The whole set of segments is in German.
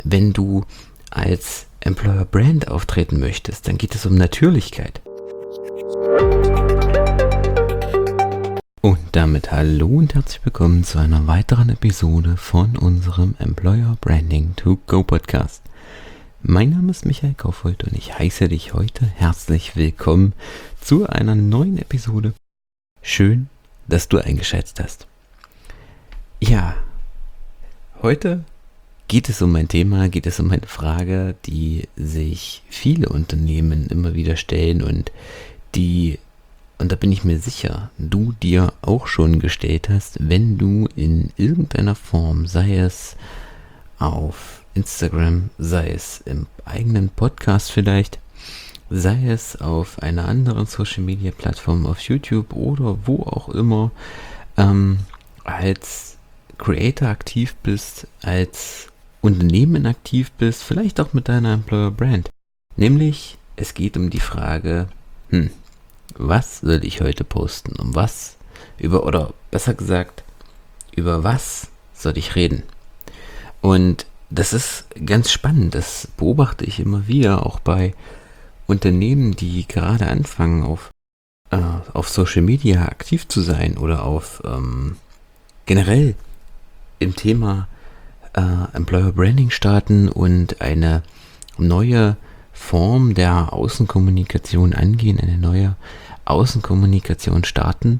Wenn du als Employer Brand auftreten möchtest, dann geht es um Natürlichkeit. Und damit hallo und herzlich willkommen zu einer weiteren Episode von unserem Employer Branding to Go Podcast. Mein Name ist Michael Kaufhold und ich heiße dich heute herzlich willkommen zu einer neuen Episode. Schön, dass du eingeschaltet hast. Ja, heute geht es um ein Thema, geht es um eine Frage, die sich viele Unternehmen immer wieder stellen und da bin ich mir sicher, du dir auch schon gestellt hast, wenn du in irgendeiner Form, sei es auf Instagram, sei es im eigenen Podcast vielleicht, sei es auf einer anderen Social Media Plattform, auf YouTube oder wo auch immer, als Creator aktiv bist, als Unternehmen aktiv bist, vielleicht auch mit deiner Employer Brand. Nämlich, es geht um die Frage, was soll ich heute posten? Oder besser gesagt, über was soll ich reden? Und das ist ganz spannend, das beobachte ich immer wieder, auch bei Unternehmen, die gerade anfangen, auf Social Media aktiv zu sein oder auf generell im Thema Employer Branding starten und eine neue Form der Außenkommunikation angehen, eine neue Außenkommunikation starten,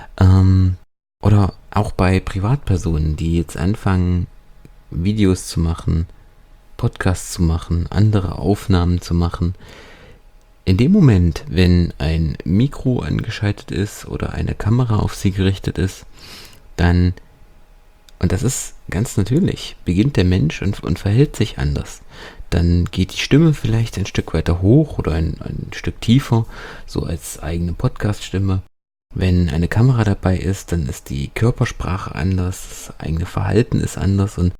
oder auch bei Privatpersonen, die jetzt anfangen, Videos zu machen, Podcasts zu machen, andere Aufnahmen zu machen. In dem Moment, wenn ein Mikro angeschaltet ist oder eine Kamera auf sie gerichtet ist, dann, und das ist ganz natürlich, beginnt der Mensch und verhält sich anders. Dann geht die Stimme vielleicht ein Stück weiter hoch oder ein Stück tiefer, so als eigene Podcast-Stimme. Wenn eine Kamera dabei ist, dann ist die Körpersprache anders, das eigene Verhalten ist anders und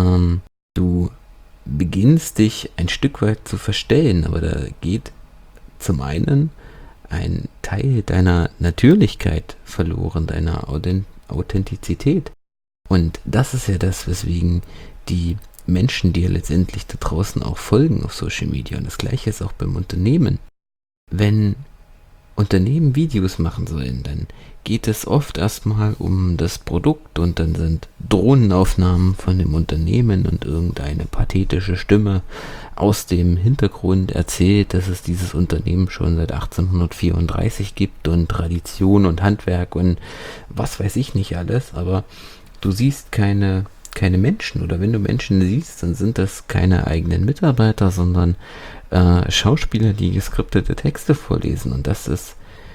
du beginnst dich ein Stück weit zu verstellen, aber da geht zum einen ein Teil deiner Natürlichkeit verloren, deiner Authentizität. Und das ist ja das, weswegen die Menschen dir letztendlich da draußen auch folgen auf Social Media. Und das Gleiche ist auch beim Unternehmen. Wenn Unternehmen Videos machen sollen, dann geht es oft erstmal um das Produkt und dann sind Drohnenaufnahmen von dem Unternehmen und irgendeine pathetische Stimme aus dem Hintergrund erzählt, dass es dieses Unternehmen schon seit 1834 gibt und Tradition und Handwerk und was weiß ich nicht alles, aber du siehst keine Menschen, oder wenn du Menschen siehst, dann sind das keine eigenen Mitarbeiter, sondern Schauspieler, die geskriptete Texte vorlesen. Und das ist,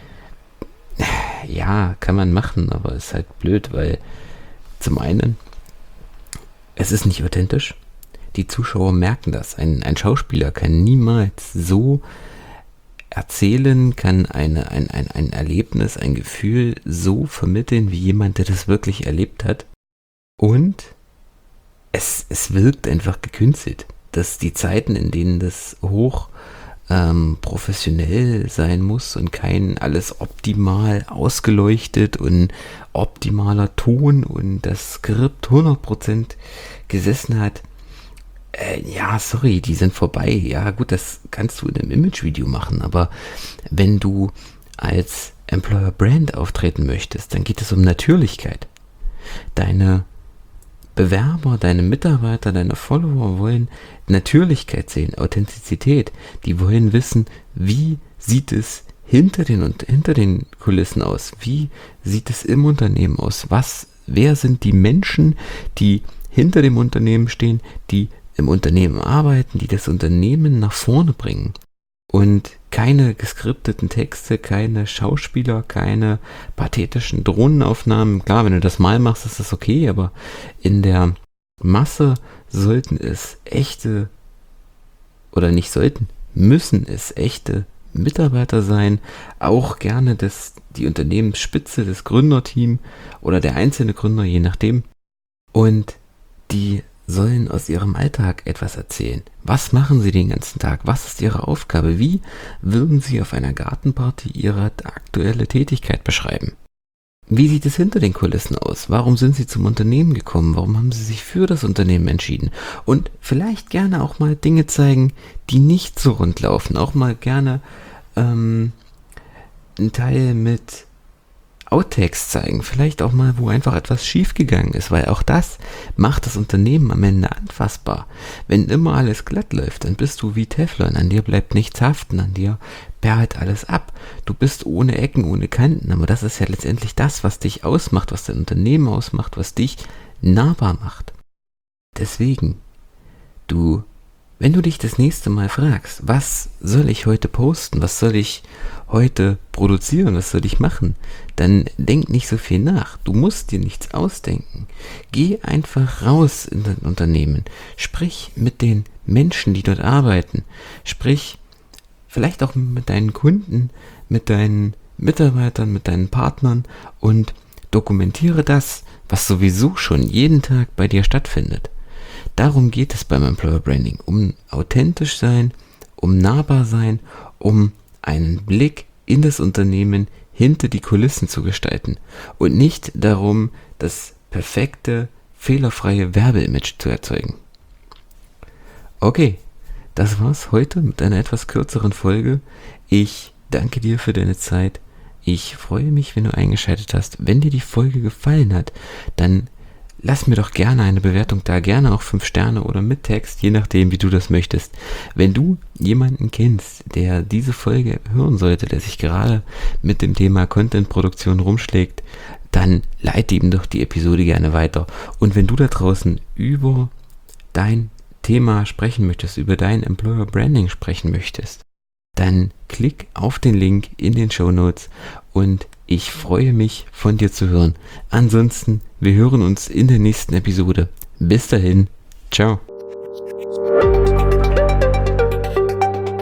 ja, kann man machen, aber ist halt blöd, weil zum einen, es ist nicht authentisch. Die Zuschauer merken das. Ein Schauspieler kann niemals so erzählen, kann ein Erlebnis, ein Gefühl so vermitteln, wie jemand, der das wirklich erlebt hat. Und es wirkt einfach gekünstelt. Dass die Zeiten, in denen das hoch professionell sein muss und kein alles optimal ausgeleuchtet und optimaler Ton und das Skript 100% gesessen hat, die sind vorbei. Ja gut, das kannst du in einem Imagevideo machen, aber wenn du als Employer Brand auftreten möchtest, dann geht es um Natürlichkeit. Deine Bewerber, deine Mitarbeiter, deine Follower wollen Natürlichkeit sehen, Authentizität. Die wollen wissen, wie sieht es hinter den Kulissen aus? Wie sieht es im Unternehmen aus? Wer sind die Menschen, die hinter dem Unternehmen stehen, die im Unternehmen arbeiten, die das Unternehmen nach vorne bringen? Und keine geskripteten Texte, keine Schauspieler, keine pathetischen Drohnenaufnahmen. Klar, wenn du das mal machst, ist das okay, aber in der Masse sollten es echte, oder nicht sollten, müssen es echte Mitarbeiter sein, auch gerne die Unternehmensspitze, das Gründerteam oder der einzelne Gründer, je nachdem. Und die sollen aus ihrem Alltag etwas erzählen. Was machen sie den ganzen Tag? Was ist ihre Aufgabe? Wie würden sie auf einer Gartenparty ihre aktuelle Tätigkeit beschreiben? Wie sieht es hinter den Kulissen aus? Warum sind Sie zum Unternehmen gekommen? Warum haben Sie sich für das Unternehmen entschieden? Und vielleicht gerne auch mal Dinge zeigen, die nicht so rund laufen. Auch mal gerne einen Teil mit Outtakes zeigen. Vielleicht auch mal, wo einfach etwas schiefgegangen ist, weil auch das macht das Unternehmen am Ende anfassbar. Wenn immer alles glatt läuft, dann bist du wie Teflon. An dir bleibt nichts haften, an dir perlt alles ab. Du bist ohne Ecken, ohne Kanten, aber das ist ja letztendlich das, was dich ausmacht, was dein Unternehmen ausmacht, was dich nahbar macht. Deswegen, wenn du dich das nächste Mal fragst, was soll ich heute posten, was soll ich heute produzieren, was soll ich machen, dann denk nicht so viel nach. Du musst dir nichts ausdenken. Geh einfach raus in dein Unternehmen. Sprich mit den Menschen, die dort arbeiten. Sprich vielleicht auch mit deinen Kunden, mit deinen Mitarbeitern, mit deinen Partnern und dokumentiere das, was sowieso schon jeden Tag bei dir stattfindet. Darum geht es beim Employer Branding, um authentisch sein, um nahbar sein, um einen Blick in das Unternehmen hinter die Kulissen zu gestalten und nicht darum, das perfekte, fehlerfreie Werbeimage zu erzeugen. Okay, das war's heute mit einer etwas kürzeren Folge. Ich danke dir für deine Zeit. Ich freue mich, wenn du eingeschaltet hast. Wenn dir die Folge gefallen hat, dann lass mir doch gerne eine Bewertung da, gerne auch 5 Sterne oder mit Text, je nachdem, wie du das möchtest. Wenn du jemanden kennst, der diese Folge hören sollte, der sich gerade mit dem Thema Content-Produktion rumschlägt, dann leite ihm doch die Episode gerne weiter. Und wenn du da draußen über dein Thema sprechen möchtest, über dein Employer Branding sprechen möchtest, dann klick auf den Link in den Shownotes und ich freue mich, von dir zu hören. Ansonsten, wir hören uns in der nächsten Episode. Bis dahin, ciao.